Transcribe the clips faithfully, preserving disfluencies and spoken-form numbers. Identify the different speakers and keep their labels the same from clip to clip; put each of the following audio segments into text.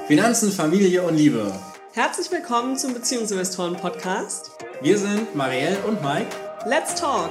Speaker 1: Finanzen, Familie und Liebe.
Speaker 2: Herzlich willkommen zum Beziehungsinvestoren-Podcast.
Speaker 1: Wir sind Marielle und Mike.
Speaker 2: Let's talk!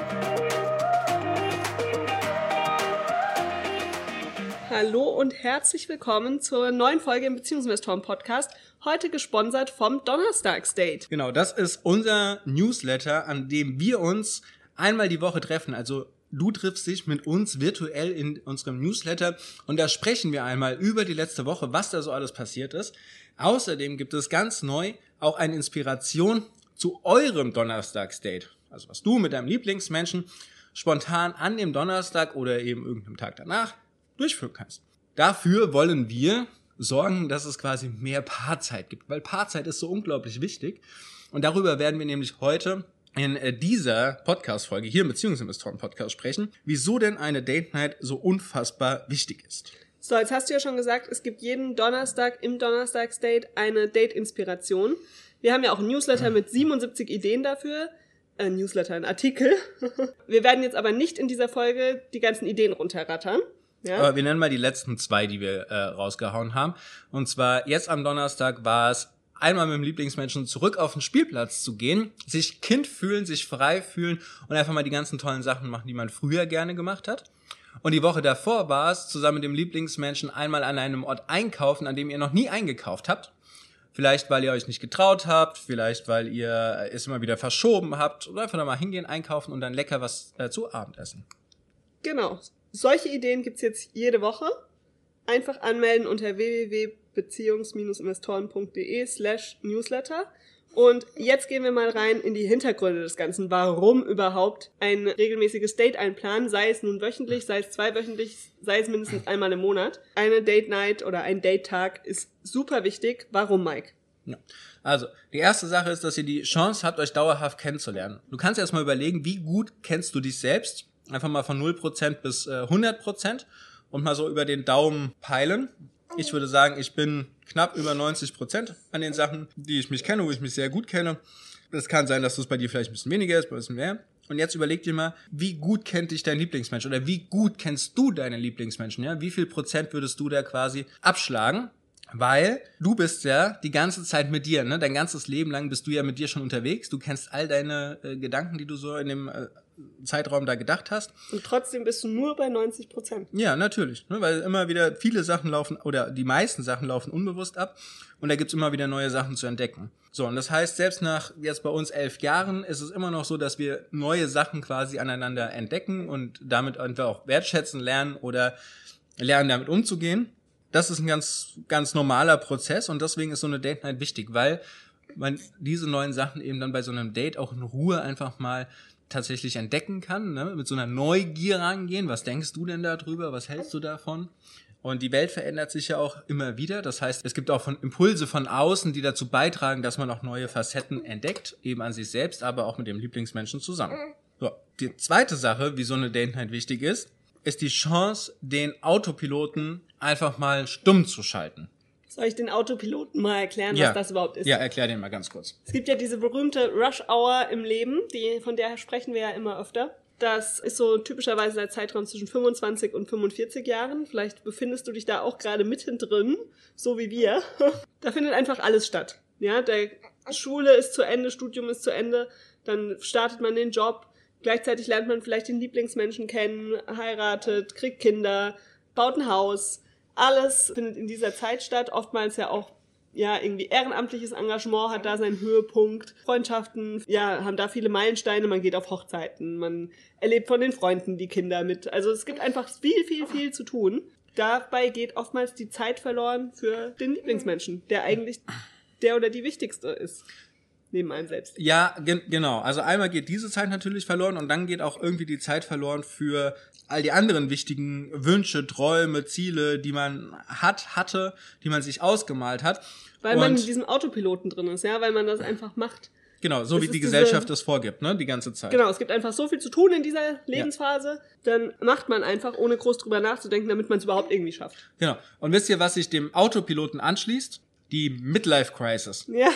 Speaker 2: Hallo und herzlich willkommen zur neuen Folge im Beziehungsinvestoren-Podcast. Heute gesponsert vom Donnerstagsdate.
Speaker 1: Genau, das ist unser Newsletter, an dem wir uns einmal die Woche treffen. Also du triffst dich mit uns virtuell in unserem Newsletter und da sprechen wir einmal über die letzte Woche, was da so alles passiert ist. Außerdem gibt es ganz neu auch eine Inspiration zu eurem Donnerstagsdate. Also was du mit deinem Lieblingsmenschen spontan an dem Donnerstag oder eben irgendeinem Tag danach durchführen kannst. Dafür wollen wir sorgen, dass es quasi mehr Paarzeit gibt, weil Paarzeit ist so unglaublich wichtig. Und darüber werden wir nämlich heute in dieser Podcast-Folge hier im Beziehungsinvestoren-Podcast sprechen, wieso denn eine Date Night so unfassbar wichtig ist.
Speaker 2: So, jetzt hast du ja schon gesagt, es gibt jeden Donnerstag im Donnerstagsdate eine Date-Inspiration. Wir haben ja auch ein Newsletter mit siebenundsiebzig Ideen dafür. Ein Newsletter, ein Artikel. Wir werden jetzt aber nicht in dieser Folge die ganzen Ideen runterrattern. Ja?
Speaker 1: Aber wir nennen mal die letzten zwei, die wir äh, rausgehauen haben. Und zwar jetzt am Donnerstag war es, einmal mit dem Lieblingsmenschen zurück auf den Spielplatz zu gehen, sich Kind fühlen, sich frei fühlen und einfach mal die ganzen tollen Sachen machen, die man früher gerne gemacht hat. Und die Woche davor war es, zusammen mit dem Lieblingsmenschen einmal an einem Ort einkaufen, an dem ihr noch nie eingekauft habt. Vielleicht, weil ihr euch nicht getraut habt, vielleicht, weil ihr es immer wieder verschoben habt oder einfach mal hingehen, einkaufen und dann lecker was äh, zu Abend essen.
Speaker 2: Genau. Solche Ideen gibt's jetzt jede Woche. Einfach anmelden unter w w w punkt beziehungs-investoren punkt de slash newsletter. Und jetzt gehen wir mal rein in die Hintergründe des Ganzen. Warum überhaupt ein regelmäßiges Date einplanen, sei es nun wöchentlich, sei es zweiwöchentlich, sei es mindestens einmal im Monat. Eine Date Night oder ein Date-Tag ist super wichtig. Warum, Mike?
Speaker 1: Ja. Also, die erste Sache ist, dass ihr die Chance habt, euch dauerhaft kennenzulernen. Du kannst erst mal überlegen, wie gut kennst du dich selbst? Einfach mal von null Prozent bis äh, hundert Prozent und mal so über den Daumen peilen. Ich würde sagen, ich bin knapp über neunzig Prozent an den Sachen, die ich mich kenne, wo ich mich sehr gut kenne. Es kann sein, dass es bei dir vielleicht ein bisschen weniger ist, ein bisschen mehr. Und jetzt überleg dir mal, wie gut kennt dich dein Lieblingsmensch oder wie gut kennst du deinen Lieblingsmenschen? Ja? Wie viel Prozent würdest du da quasi abschlagen? Weil du bist ja die ganze Zeit mit dir, ne? Dein ganzes Leben lang bist du ja mit dir schon unterwegs. Du kennst all deine äh, Gedanken, die du so in dem äh, Zeitraum da gedacht hast.
Speaker 2: Und trotzdem bist du nur bei neunzig Prozent.
Speaker 1: Ja, natürlich, ne? Weil immer wieder viele Sachen laufen oder die meisten Sachen laufen unbewusst ab und da gibt's immer wieder neue Sachen zu entdecken. So, und das heißt, selbst nach jetzt bei uns elf Jahren ist es immer noch so, dass wir neue Sachen quasi aneinander entdecken und damit einfach auch wertschätzen lernen oder lernen, damit umzugehen. Das ist ein ganz, ganz normaler Prozess und deswegen ist so eine Date Night wichtig, weil man diese neuen Sachen eben dann bei so einem Date auch in Ruhe einfach mal tatsächlich entdecken kann, ne? Mit so einer Neugier rangehen. Was denkst du denn da drüber? Was hältst du davon? Und die Welt verändert sich ja auch immer wieder. Das heißt, es gibt auch von Impulse von außen, die dazu beitragen, dass man auch neue Facetten entdeckt, eben an sich selbst, aber auch mit dem Lieblingsmenschen zusammen. So, die zweite Sache, wie so eine Date Night wichtig ist, ist die Chance, den Autopiloten einfach mal stumm zu schalten.
Speaker 2: Soll ich den Autopiloten mal erklären,
Speaker 1: ja.
Speaker 2: was das überhaupt ist?
Speaker 1: Ja, erklär den mal ganz kurz.
Speaker 2: Es gibt ja diese berühmte Rush-Hour im Leben, die, von der sprechen wir ja immer öfter. Das ist so typischerweise der Zeitraum zwischen fünfundzwanzig und fünfundvierzig Jahren. Vielleicht befindest du dich da auch gerade mittendrin, so wie wir. Da findet einfach alles statt. Ja, der Schule ist zu Ende, Studium ist zu Ende, dann startet man den Job. Gleichzeitig lernt man vielleicht den Lieblingsmenschen kennen, heiratet, kriegt Kinder, baut ein Haus. Alles findet in dieser Zeit statt. Oftmals ja auch ja irgendwie ehrenamtliches Engagement hat da seinen Höhepunkt. Freundschaften ja haben da viele Meilensteine. Man geht auf Hochzeiten, man erlebt von den Freunden die Kinder mit. Also es gibt einfach viel, viel, viel zu tun. Dabei geht oftmals die Zeit verloren für den Lieblingsmenschen, der eigentlich der oder die wichtigste ist. Neben einem selbst.
Speaker 1: Ja, gen- genau. Also einmal geht diese Zeit natürlich verloren und dann geht auch irgendwie die Zeit verloren für all die anderen wichtigen Wünsche, Träume, Ziele, die man hat, hatte, die man sich ausgemalt hat.
Speaker 2: Weil
Speaker 1: und
Speaker 2: man in diesem Autopiloten drin ist, ja, weil man das einfach macht.
Speaker 1: Genau, so
Speaker 2: das
Speaker 1: wie die
Speaker 2: diese,
Speaker 1: Gesellschaft das vorgibt, ne, die ganze Zeit.
Speaker 2: Genau, es gibt einfach so viel zu tun in dieser Lebensphase, ja. Dann macht man einfach, ohne groß drüber nachzudenken, damit man es überhaupt irgendwie schafft.
Speaker 1: Genau. Und wisst ihr, was sich dem Autopiloten anschließt? Die Midlife Crisis.
Speaker 2: Ja.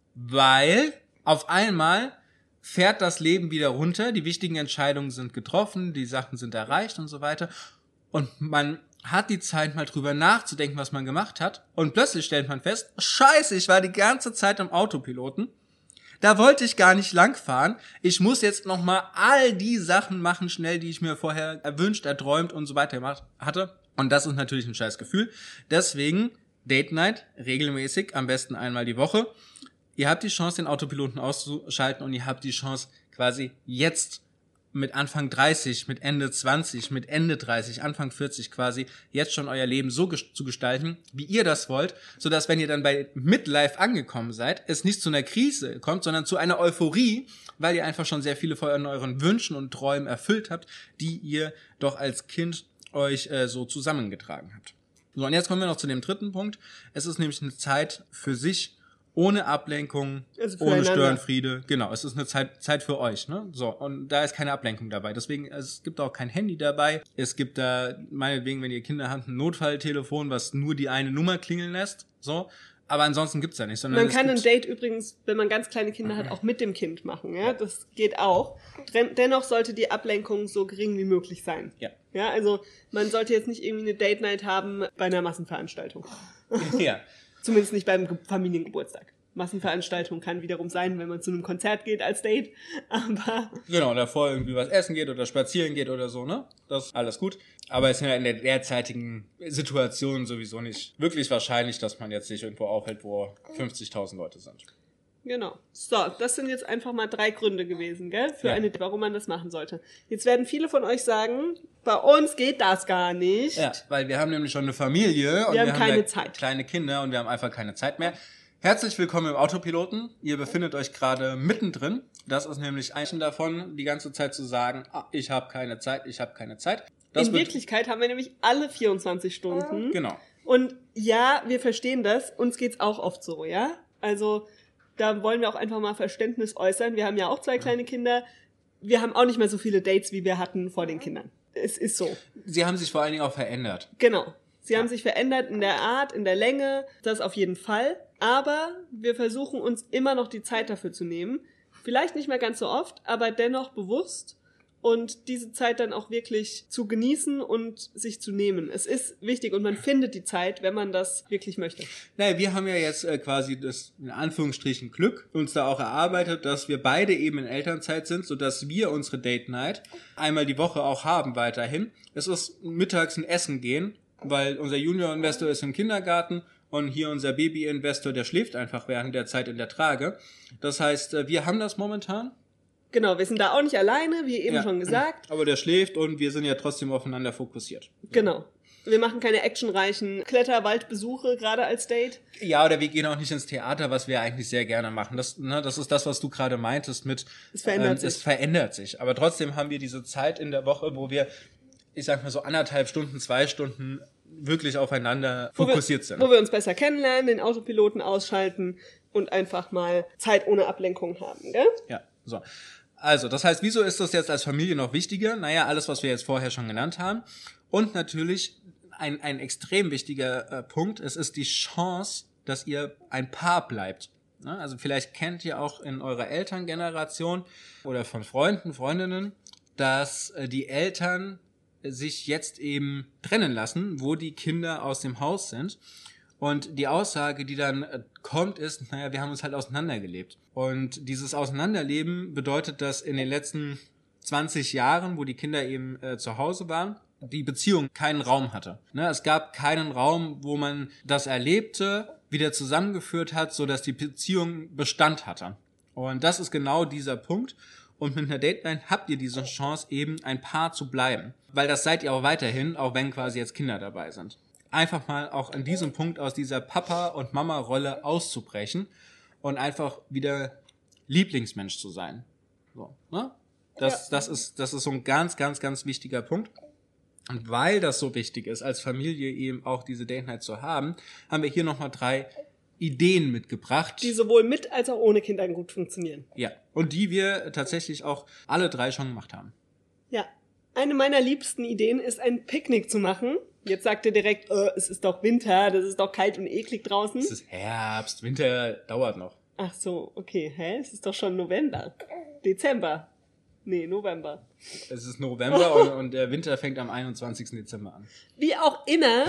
Speaker 1: Weil auf einmal fährt das Leben wieder runter, die wichtigen Entscheidungen sind getroffen, die Sachen sind erreicht und so weiter. Und man hat die Zeit mal drüber nachzudenken, was man gemacht hat. Und plötzlich stellt man fest, scheiße, ich war die ganze Zeit im Autopiloten. Da wollte ich gar nicht langfahren. Ich muss jetzt nochmal all die Sachen machen, schnell, die ich mir vorher erwünscht, erträumt und so weiter gemacht hatte. Und das ist natürlich ein scheiß Gefühl. Deswegen Date Night regelmäßig, am besten einmal die Woche. Ihr habt die Chance, den Autopiloten auszuschalten und ihr habt die Chance, quasi jetzt mit Anfang dreißig, mit Ende zwanzig, mit Ende dreißig, Anfang vierzig quasi, jetzt schon euer Leben so ges- zu gestalten, wie ihr das wollt, sodass, wenn ihr dann bei Midlife angekommen seid, es nicht zu einer Krise kommt, sondern zu einer Euphorie, weil ihr einfach schon sehr viele von euren Wünschen und Träumen erfüllt habt, die ihr doch als Kind euch äh, so zusammengetragen habt. So, und jetzt kommen wir noch zu dem dritten Punkt. Es ist nämlich eine Zeit für sich, ohne Ablenkung,
Speaker 2: also
Speaker 1: ohne Störenfriede. Genau, es ist eine Zeit, Zeit für euch, ne? So, und da ist keine Ablenkung dabei. Deswegen, es gibt auch kein Handy dabei. Es gibt da, meinetwegen, wenn ihr Kinder habt, ein Notfalltelefon, was nur die eine Nummer klingeln lässt. So. Aber ansonsten gibt's da nicht. Sondern
Speaker 2: man
Speaker 1: es
Speaker 2: kann ein
Speaker 1: gibt
Speaker 2: Date übrigens, wenn man ganz kleine Kinder hat, auch mit dem Kind machen. Ja, das geht auch. Dennoch sollte die Ablenkung so gering wie möglich sein.
Speaker 1: Ja.
Speaker 2: Ja, also man sollte jetzt nicht irgendwie eine Date Night haben bei einer Massenveranstaltung.
Speaker 1: Ja.
Speaker 2: Zumindest nicht beim Ge- Familiengeburtstag. Massenveranstaltung kann wiederum sein, wenn man zu einem Konzert geht als Date, aber...
Speaker 1: Genau, davor irgendwie was essen geht oder spazieren geht oder so, ne? Das ist alles gut. Aber es ist ja in der derzeitigen Situation sowieso nicht wirklich wahrscheinlich, dass man jetzt sich irgendwo aufhält, wo fünfzigtausend Leute sind.
Speaker 2: Genau. So, das sind jetzt einfach mal drei Gründe gewesen, gell, für
Speaker 1: Ja.
Speaker 2: eine, warum man das machen sollte. Jetzt werden viele von euch sagen, bei uns geht das gar nicht.
Speaker 1: Ja, weil wir haben nämlich schon eine Familie und
Speaker 2: Wir
Speaker 1: wir,
Speaker 2: haben keine
Speaker 1: ja
Speaker 2: Zeit.
Speaker 1: kleine Kinder und wir haben einfach keine Zeit mehr. Herzlich willkommen im Autopiloten. Ihr befindet euch gerade mittendrin. Das ist nämlich ein davon, die ganze Zeit zu sagen, ah, ich habe keine Zeit, ich habe keine Zeit. Das
Speaker 2: In
Speaker 1: wird-
Speaker 2: Wirklichkeit haben wir nämlich alle vierundzwanzig Stunden.
Speaker 1: Genau.
Speaker 2: Und ja, wir verstehen das. Uns geht's auch oft so, ja? Also, da wollen wir auch einfach mal Verständnis äußern. Wir haben ja auch zwei kleine Kinder. Wir haben auch nicht mehr so viele Dates, wie wir hatten vor den Kindern. Es ist so.
Speaker 1: Sie haben sich vor allen Dingen auch verändert.
Speaker 2: Genau. Sie haben sich verändert in der Art, in der Länge, das auf jeden Fall. Aber wir versuchen uns immer noch die Zeit dafür zu nehmen. Vielleicht nicht mehr ganz so oft, aber dennoch bewusst. Und diese Zeit dann auch wirklich zu genießen und sich zu nehmen. Es ist wichtig und man findet die Zeit, wenn man das wirklich möchte.
Speaker 1: Naja, wir haben ja jetzt äh, quasi das, in Anführungsstrichen, Glück uns da auch erarbeitet, dass wir beide eben in Elternzeit sind, sodass wir unsere Date Night einmal die Woche auch haben weiterhin. Es ist mittags ein Essen gehen, weil unser Junior-Investor ist im Kindergarten und hier unser Baby-Investor, der schläft einfach während der Zeit in der Trage. Das heißt, äh, wir haben das momentan.
Speaker 2: Genau, wir sind da auch nicht alleine, wie eben
Speaker 1: Ja.
Speaker 2: schon gesagt.
Speaker 1: Aber der schläft und wir sind ja trotzdem aufeinander fokussiert.
Speaker 2: Genau. Wir machen keine actionreichen Kletterwaldbesuche, gerade als Date.
Speaker 1: Ja, oder wir gehen auch nicht ins Theater, was wir eigentlich sehr gerne machen. Das, ne, das ist das, was du gerade meintest mit,
Speaker 2: Es verändert
Speaker 1: ähm,
Speaker 2: sich.
Speaker 1: es verändert sich. Aber trotzdem haben wir diese Zeit in der Woche, wo wir, ich sag mal so anderthalb Stunden, zwei Stunden wirklich aufeinander
Speaker 2: Wo
Speaker 1: fokussiert
Speaker 2: wir,
Speaker 1: sind.
Speaker 2: Wo wir uns besser kennenlernen, den Autopiloten ausschalten und einfach mal Zeit ohne Ablenkung haben, gell?
Speaker 1: Ja, so. Also, das heißt, wieso ist das jetzt als Familie noch wichtiger? Naja, alles, was wir jetzt vorher schon genannt haben. Und natürlich ein, ein extrem wichtiger äh, Punkt, es ist die Chance, dass ihr ein Paar bleibt. Ne? Also vielleicht kennt ihr auch in eurer Elterngeneration oder von Freunden, Freundinnen, dass äh, die Eltern sich jetzt eben trennen lassen, wo die Kinder aus dem Haus sind. Und die Aussage, die dann äh, kommt, ist, naja, wir haben uns halt auseinandergelebt. Und dieses Auseinanderleben bedeutet, dass in den letzten zwanzig Jahren, wo die Kinder eben äh, zu Hause waren, die Beziehung keinen Raum hatte. Ne? Es gab keinen Raum, wo man das Erlebte wieder zusammengeführt hat, sodass die Beziehung Bestand hatte. Und das ist genau dieser Punkt. Und mit einer Date Night habt ihr diese Chance, eben ein Paar zu bleiben. Weil das seid ihr auch weiterhin, auch wenn quasi jetzt Kinder dabei sind. Einfach mal auch an diesem Punkt aus dieser Papa- und Mama-Rolle auszubrechen und einfach wieder Lieblingsmensch zu sein. So, ne? Das, das ist, das ist so ein ganz, ganz, ganz wichtiger Punkt. Und weil das so wichtig ist, als Familie eben auch diese Date Night zu haben, haben wir hier nochmal drei Ideen mitgebracht.
Speaker 2: Die sowohl mit als auch ohne Kinder gut funktionieren.
Speaker 1: Ja, und die wir tatsächlich auch alle drei schon gemacht haben.
Speaker 2: Ja. Eine meiner liebsten Ideen ist, ein Picknick zu machen. Jetzt sagt ihr direkt, äh, es ist doch Winter, das ist doch kalt und eklig draußen.
Speaker 1: Es ist Herbst, Winter dauert noch.
Speaker 2: Ach so, okay, hä? Es ist doch schon November. Dezember. Nee, November.
Speaker 1: Es ist November und, und der Winter fängt am einundzwanzigsten Dezember an.
Speaker 2: Wie auch immer,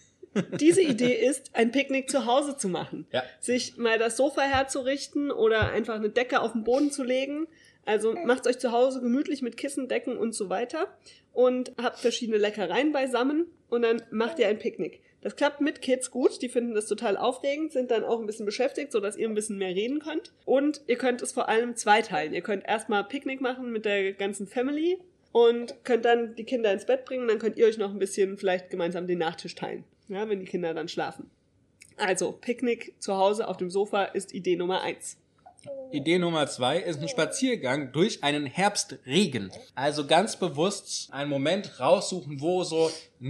Speaker 2: diese Idee ist, ein Picknick zu Hause zu machen.
Speaker 1: Ja.
Speaker 2: Sich mal das Sofa herzurichten oder einfach eine Decke auf den Boden zu legen. Also macht euch zu Hause gemütlich mit Kissen, Decken und so weiter und habt verschiedene Leckereien beisammen und dann macht ihr ein Picknick. Das klappt mit Kids gut, die finden das total aufregend, sind dann auch ein bisschen beschäftigt, sodass ihr ein bisschen mehr reden könnt. Und ihr könnt es vor allem zweiteilen. Ihr könnt erstmal Picknick machen mit der ganzen Family und könnt dann die Kinder ins Bett bringen. Dann könnt ihr euch noch ein bisschen vielleicht gemeinsam den Nachtisch teilen, ja, wenn die Kinder dann schlafen. Also, Picknick zu Hause auf dem Sofa ist Idee Nummer eins.
Speaker 1: Idee Nummer zwei ist ein Spaziergang durch einen Herbstregen. Also ganz bewusst einen Moment raussuchen, wo so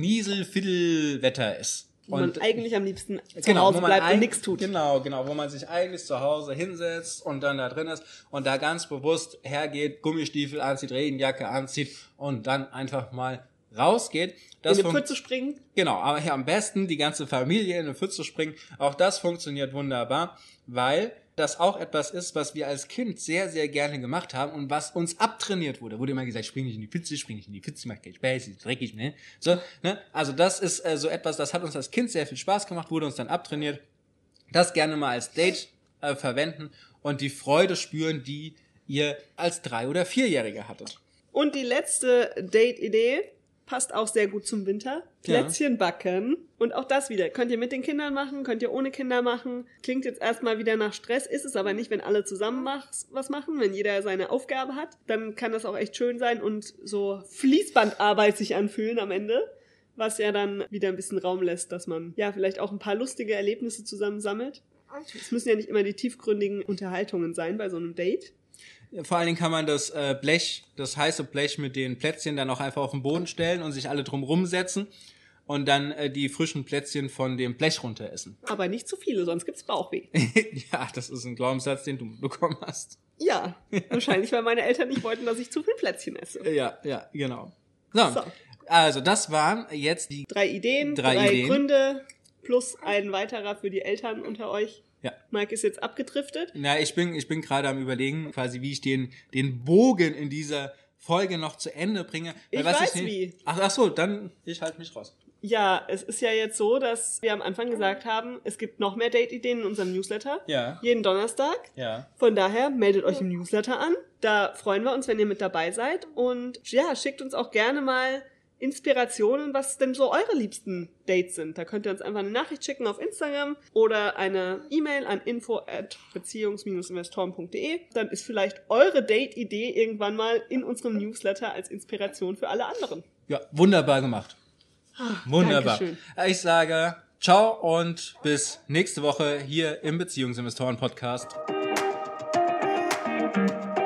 Speaker 1: Niesel-Fiddel-Wetter ist.
Speaker 2: Wo man eigentlich am liebsten zu
Speaker 1: genau,
Speaker 2: Hause bleibt und nichts tut.
Speaker 1: Genau, genau, wo man sich eigentlich zu Hause hinsetzt und dann da drin ist und da ganz bewusst hergeht, Gummistiefel anzieht, Regenjacke anzieht und dann einfach mal rausgeht. Das
Speaker 2: in eine Pfütze springen?
Speaker 1: Genau, aber hier am besten die ganze Familie in eine Pfütze springen. Auch das funktioniert wunderbar, weil das auch etwas ist, was wir als Kind sehr, sehr gerne gemacht haben und was uns abtrainiert wurde. Wurde immer gesagt, spring nicht in die Pfütze, spring nicht in die Pfütze, macht keinen Spaß, ist dreckig, ne? So, ne? Also das ist äh, so etwas, das hat uns als Kind sehr viel Spaß gemacht, wurde uns dann abtrainiert. Das gerne mal als Date äh, verwenden und die Freude spüren, die ihr als Drei- oder Vierjährige hattet.
Speaker 2: Und die letzte Date-Idee passt auch sehr gut zum Winter. Plätzchen ja. backen. Und auch das wieder. Könnt ihr mit den Kindern machen, könnt ihr ohne Kinder machen. Klingt jetzt erstmal wieder nach Stress, ist es aber nicht, wenn alle zusammen was machen, wenn jeder seine Aufgabe hat. Dann kann das auch echt schön sein und so Fließbandarbeit sich anfühlen am Ende. Was ja dann wieder ein bisschen Raum lässt, dass man ja vielleicht auch ein paar lustige Erlebnisse zusammen sammelt. Es müssen ja nicht immer die tiefgründigen Unterhaltungen sein bei so einem Date.
Speaker 1: Vor allen Dingen kann man das äh, Blech, das heiße Blech mit den Plätzchen dann auch einfach auf den Boden stellen und sich alle drum rumsetzen und dann äh, die frischen Plätzchen von dem Blech runter essen.
Speaker 2: Aber nicht zu viele, sonst gibt's Bauchweh.
Speaker 1: Ja, das ist ein Glaubenssatz, den du bekommen hast.
Speaker 2: Ja, wahrscheinlich, weil meine Eltern nicht wollten, dass ich zu viel Plätzchen esse.
Speaker 1: Ja, ja, genau. So,
Speaker 2: so.
Speaker 1: Also das waren jetzt die
Speaker 2: drei Ideen, drei, drei Ideen. Gründe plus ein weiterer für die Eltern unter euch.
Speaker 1: Ja.
Speaker 2: Mike ist jetzt abgedriftet.
Speaker 1: Na, ich bin, ich bin gerade am Überlegen, quasi, wie ich den, den Bogen in dieser Folge noch zu Ende bringe.
Speaker 2: Weil ich
Speaker 1: was
Speaker 2: weiß
Speaker 1: ich
Speaker 2: wie.
Speaker 1: Ach, ach so, dann, ich halte mich raus.
Speaker 2: Ja, es ist ja jetzt so, dass wir am Anfang gesagt haben, es gibt noch mehr Date-Ideen in unserem Newsletter.
Speaker 1: Ja.
Speaker 2: Jeden Donnerstag.
Speaker 1: Ja.
Speaker 2: Von daher meldet euch im Newsletter an. Da freuen wir uns, wenn ihr mit dabei seid. Und ja, schickt uns auch gerne mal Inspirationen, was denn so eure liebsten Dates sind. Da könnt ihr uns einfach eine Nachricht schicken auf Instagram oder eine E-Mail an info at beziehungs investoren punkt de. Dann ist vielleicht eure Date-Idee irgendwann mal in unserem Newsletter als Inspiration für alle anderen.
Speaker 1: Ja, wunderbar gemacht.
Speaker 2: Ach,
Speaker 1: wunderbar.
Speaker 2: Dankeschön.
Speaker 1: Ich sage ciao und bis nächste Woche hier im Beziehungsinvestoren Podcast.